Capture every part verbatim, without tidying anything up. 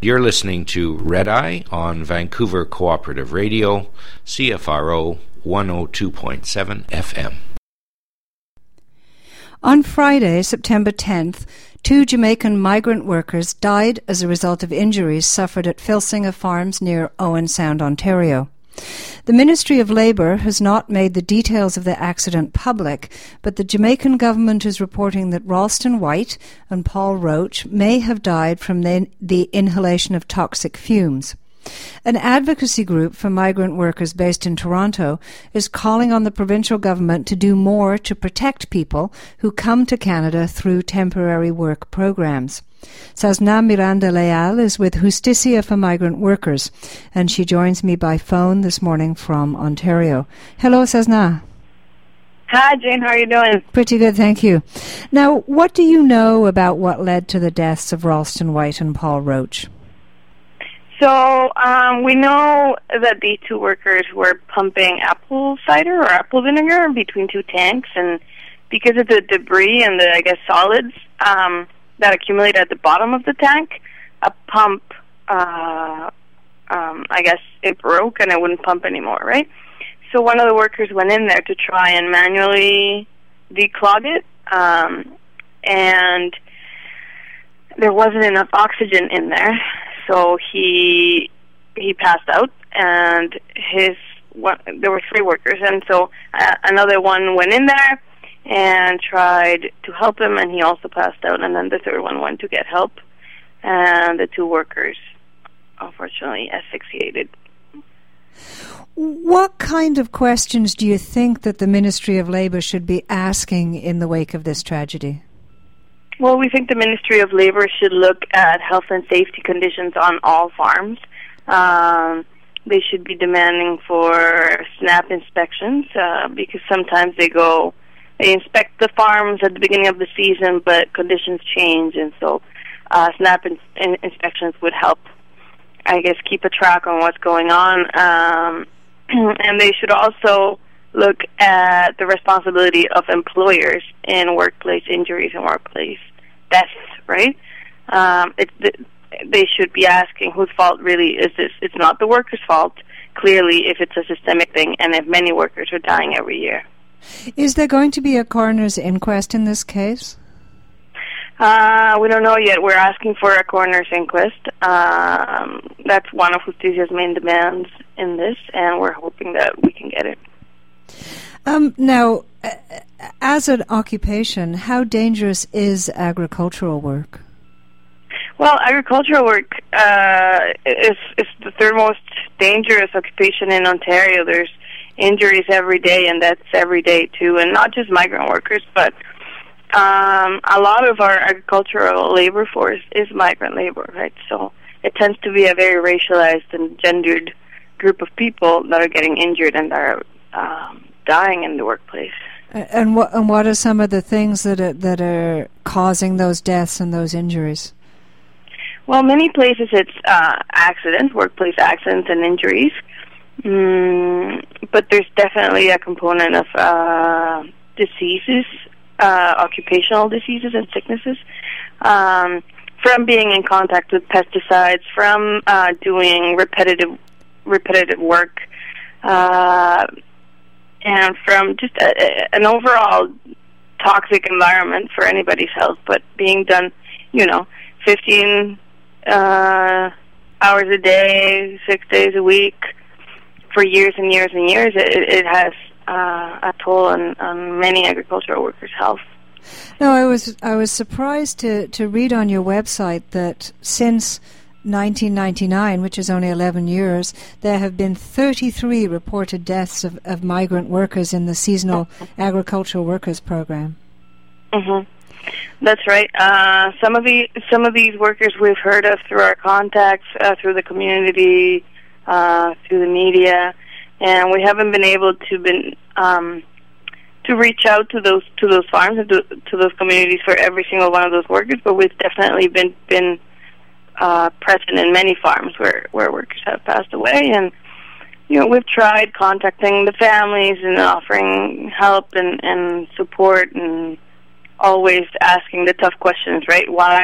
You're listening to Red Eye on Vancouver Cooperative Radio, C F R O one oh two point seven F M. On Friday, September tenth, two Jamaican migrant workers died as a result of injuries suffered at Filsinga Farms near Owen Sound, Ontario. The Ministry of Labour has not made the details of the accident public, but the Jamaican government is reporting that Ralston White and Paul Roach may have died from the, the inhalation of toxic fumes. An advocacy group for migrant workers based in Toronto is calling on the provincial government to do more to protect people who come to Canada through temporary work programs. Sazna Miranda Leal is with Justicia for Migrant Workers, and she joins me by phone this morning from Ontario. Hello, Sazna. Hi, Jane. How are you doing? Pretty good, thank you. Now, what do you know about what led to the deaths of Ralston White and Paul Roach? So, um, we know that these two workers were pumping apple cider or apple vinegar between two tanks, and because of the debris and the, I guess, solids um, that accumulated at the bottom of the tank, a pump, uh, um, I guess, it broke and it wouldn't pump anymore, right? So one of the workers went in there to try and manually declog it, um, and there wasn't enough oxygen in there. So he he passed out, and his one, there were three workers, and so uh, another one went in there and tried to help him, and he also passed out. And then the third one went to get help, and the two workers unfortunately asphyxiated. What kind of questions do you think that the Ministry of Labour should be asking in the wake of this tragedy? Well, we think the Ministry of Labour should look at health and safety conditions on all farms. Um, they should be demanding for SNAP inspections uh, because sometimes they go, they inspect the farms at the beginning of the season, but conditions change, and so uh, SNAP in, in, inspections would help, I guess, keep a track on what's going on. Um, and they should also look at the responsibility of employers in workplace injuries and workplace deaths, right? Um, it's the, they should be asking whose fault really is this. It's not the workers' fault, clearly, if it's a systemic thing and if many workers are dying every year. Is there going to be a coroner's inquest in this case? Uh, we don't know yet. We're asking for a coroner's inquest. Um, that's one of Justicia's main demands in this, and we're hoping that we can get it. Um, now, uh, as an occupation, how dangerous is agricultural work? Well, agricultural work uh, is, is the third most dangerous occupation in Ontario. There's injuries every day, and that's every day too, and not just migrant workers, but um, a lot of our agricultural labor force is migrant labor, right? So it tends to be a very racialized and gendered group of people that are getting injured and are um, dying in the workplace. And what and what are some of the things that are, that are causing those deaths and those injuries? Well, many places it's uh, accidents, workplace accidents and injuries. Mm, but there's definitely a component of uh, diseases, uh, occupational diseases and sicknesses, um, from being in contact with pesticides, from uh, doing repetitive repetitive work, uh, and from just a, a, an overall toxic environment for anybody's health, but being done, you know, fifteen uh, hours a day, six days a week, for years and years and years, it, it has uh, a toll on, on many agricultural workers' health. No, I was I was surprised to, to read on your website that since nineteen ninety-nine, which is only eleven years, there have been thirty-three reported deaths of, of migrant workers in the Seasonal Agricultural Workers Program. Mm-hmm. That's right. Uh, some of the some of these workers we've heard of through our contacts, uh, through the community, uh, through the media, and we haven't been able to been um, to reach out to those to those farms and to, to those communities for every single one of those workers. But we've definitely been been uh, present in many farms where where workers have passed away, and you know we've tried contacting the families and offering help and, and support and always asking the tough questions, right? Why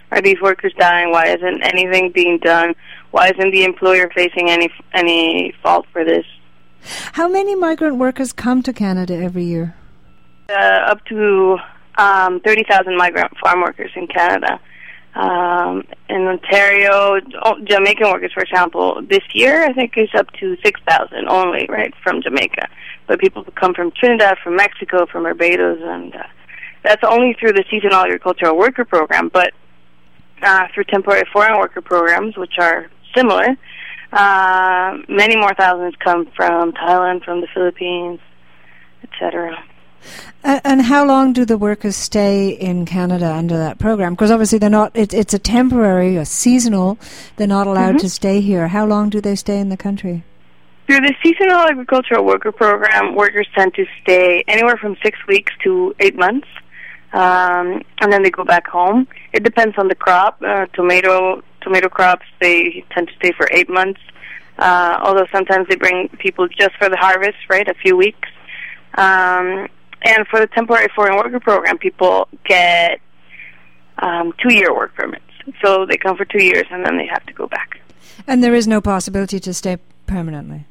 are these workers dying? Why isn't anything being done? Why isn't the employer facing any any fault for this? How many migrant workers come to Canada every year? Uh, up to um, thirty thousand migrant farm workers in Canada. Um, in Ontario, oh, Jamaican workers, for example, this year I think is up to six thousand only, right, from Jamaica. But people who come from Trinidad, from Mexico, from Barbados, and uh, that's only through the seasonal agricultural worker program. But uh, through temporary foreign worker programs, which are similar, uh, many more thousands come from Thailand, from the Philippines, et cetera. Uh, and how long do the workers stay in Canada under that program? Because obviously they're not, it, it's a temporary, a seasonal, they're not allowed mm-hmm. to stay here. How long do they stay in the country? Through the seasonal agricultural worker program, workers tend to stay anywhere from six weeks to eight months, um, and then they go back home. It depends on the crop. Uh, tomato tomato crops, they tend to stay for eight months, uh, although sometimes they bring people just for the harvest, right, a few weeks. Um, and for the temporary foreign worker program, people get um, two-year work permits. So they come for two years and then they have to go back. And there is no possibility to stay permanently?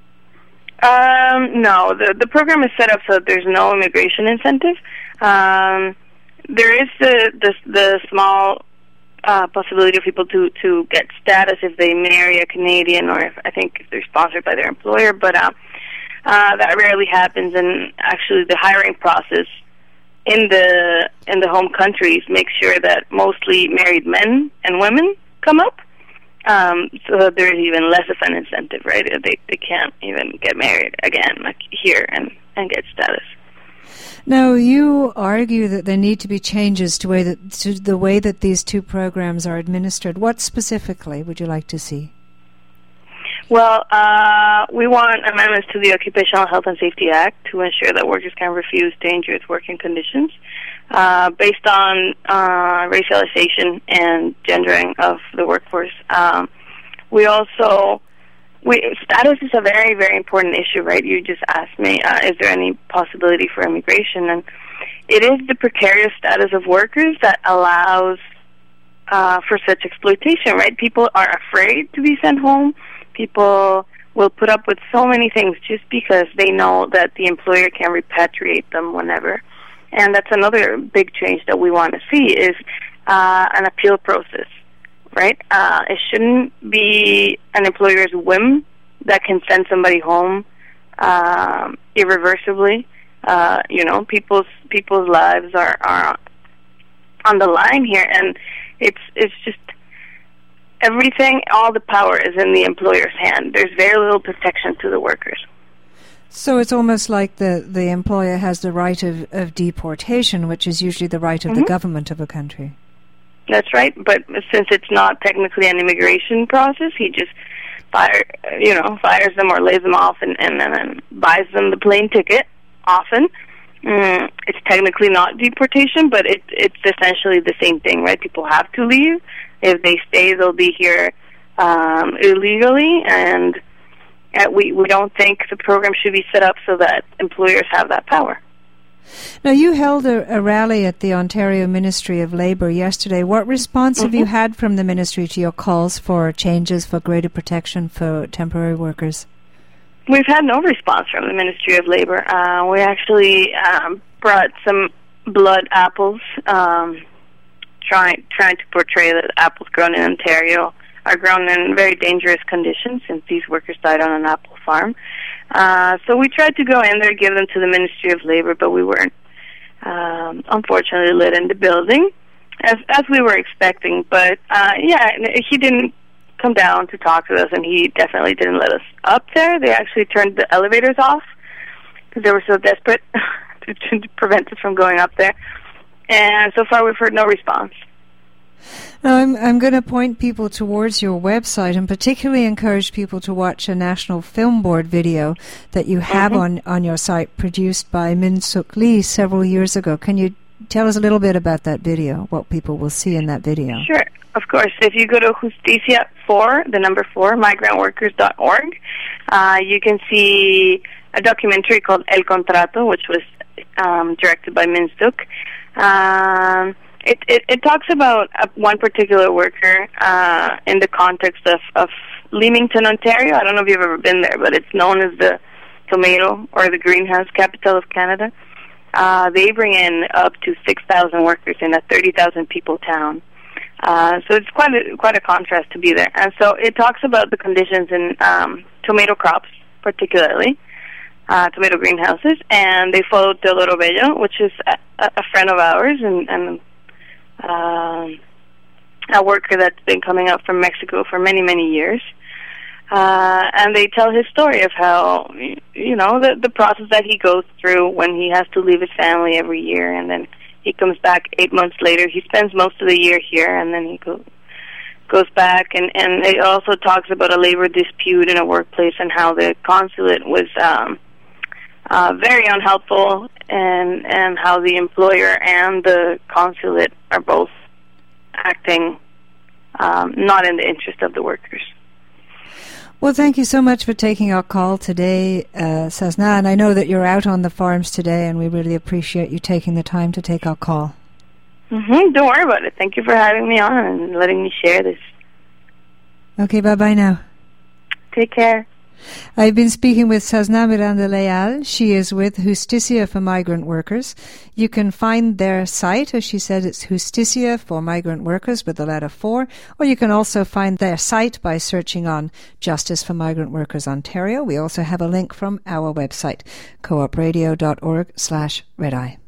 Um, no. The, the program is set up so that there's no immigration incentive. Um, there is the, the, the small uh, possibility of people to, to get status if they marry a Canadian or if, I think, if they're sponsored by their employer, but uh, Uh, that rarely happens, and actually the hiring process in the in the home countries makes sure that mostly married men and women come up, um, so that there's even less of an incentive, right? They they can't even get married again, like here, and, and get status. Now, you argue that there need to be changes to, way that, to the way that these two programs are administered. What specifically would you like to see? Well, uh, we want amendments to the Occupational Health and Safety Act to ensure that workers can refuse dangerous working conditions uh, based on uh, racialization and gendering of the workforce. Um, we also, we, status is a very, very important issue, right? You just asked me, uh, is there any possibility for immigration? And it is the precarious status of workers that allows uh, for such exploitation, right? People are afraid to be sent home. People will put up with so many things just because they know that the employer can repatriate them whenever. And that's another big change that we want to see is uh, an appeal process, right? Uh, it shouldn't be an employer's whim that can send somebody home um, irreversibly. Uh, you know, people's people's lives are, are on the line here, and it's it's just everything, all the power is in the employer's hand. There's very little protection to the workers. So it's almost like the, the employer has the right of, of deportation, which is usually the right of mm-hmm. the government of a country. That's right, but since it's not technically an immigration process, he just fire, you know, fires them or lays them off and, and, and then buys them the plane ticket, often. Mm, it's technically not deportation, but it, it's essentially the same thing, right? People have to leave. If they stay, they'll be here um, illegally, and uh, we, we don't think the program should be set up so that employers have that power. Now, you held a, a rally at the Ontario Ministry of Labour yesterday. What response mm-hmm. have you had from the ministry to your calls for changes for greater protection for temporary workers? We've had no response from the Ministry of Labour. Uh, we actually um, brought some blood apples, um, trying trying to portray that apples grown in Ontario are grown in very dangerous conditions since these workers died on an apple farm. Uh, so we tried to go in there, give them to the Ministry of Labour, but we weren't, um, unfortunately, let in the building, as as we were expecting. But, uh, yeah, he didn't come down to talk to us, and he definitely didn't let us up there. They actually turned the elevators off because they were so desperate to, to prevent us from going up there. And so far, we've heard no response. Now, I'm, I'm going to point people towards your website and particularly encourage people to watch a National Film Board video that you have mm-hmm. on, on your site produced by Min Suk Lee several years ago. Can you tell us a little bit about that video, what people will see in that video? Sure, of course. If you go to Justicia four, the number four, migrant workers dot org, uh, you can see a documentary called El Contrato, which was um, directed by Min Suk. Um, it, it, it talks about uh, one particular worker uh, in the context of, of Leamington, Ontario. I don't know if you've ever been there, but it's known as the tomato or the greenhouse capital of Canada. Uh, they bring in up to six thousand workers in a thirty thousand people town. Uh, so it's quite a, quite a contrast to be there. And so it talks about the conditions in um, tomato crops, particularly, uh, tomato greenhouses. And they followed Teodoro Bello, which is a, a friend of ours and, and uh, a worker that's been coming up from Mexico for many, many years. Uh, and they tell his story of how, you know, the, the process that he goes through when he has to leave his family every year, and then he comes back eight months later. He spends most of the year here, and then he go, goes back. And, and it also talks about a labor dispute in a workplace and how the consulate was um, uh, very unhelpful, and, and how the employer and the consulate are both acting um, not in the interest of the workers. Well, thank you so much for taking our call today, uh, Sazna, and I know that you're out on the farms today, and we really appreciate you taking the time to take our call. Mm-hmm. Don't worry about it. Thank you for having me on and letting me share this. Okay, bye-bye now. Take care. I've been speaking with Sazna Miranda Leal. She is with Justicia for Migrant Workers. You can find their site, as she said, it's Justicia for Migrant Workers with the letter four, or you can also find their site by searching on Justice for Migrant Workers Ontario. We also have a link from our website, co op radio dot org slash red eye.